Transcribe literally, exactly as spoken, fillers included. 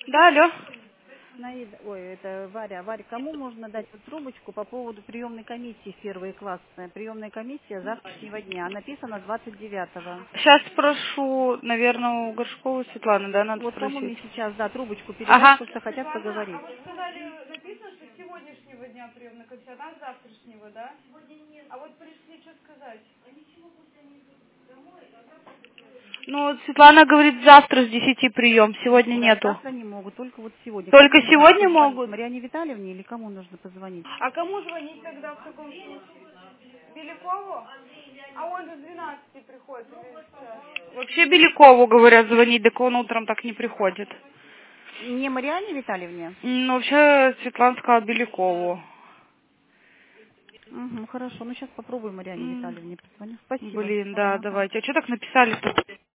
Да, алло. Наида, ой, это Варя. Варя, кому можно дать вот трубочку по поводу приемной комиссии в первые классные? Приемная комиссия завтрашнего дня. Написано двадцать девятого. Сейчас спрошу, наверное, у Горшковой Светланы, да, надо Вот кому спросить. мне сейчас, да, трубочку передать, Ага. потому что хотят Светлана, поговорить. а вы сказали, написано, что с сегодняшнего дня приемная комиссия, а нам с завтрашнего, да? Сегодня нет. А вот пришли, что сказать? Ну, вот Светлана говорит, завтра с десяти прием, сегодня Да, нету. завтра не могут, только вот сегодня. Кому Только мне нужно сегодня позвонить? могут? Марьяне Витальевне или кому нужно позвонить? А кому звонить тогда в таком случае? Белякову? А он же с двенадцати приходит. или сейчас? Вообще Белякову, говорят, звонить, так он утром так не приходит. Не Марьяне Витальевне? Ну, вообще, Светлана сказала Белякову. Угу, хорошо, ну сейчас попробую Марьяне М, Витальевне позвоню. Спасибо. Блин, да, Ага. давайте. А что так написали-то?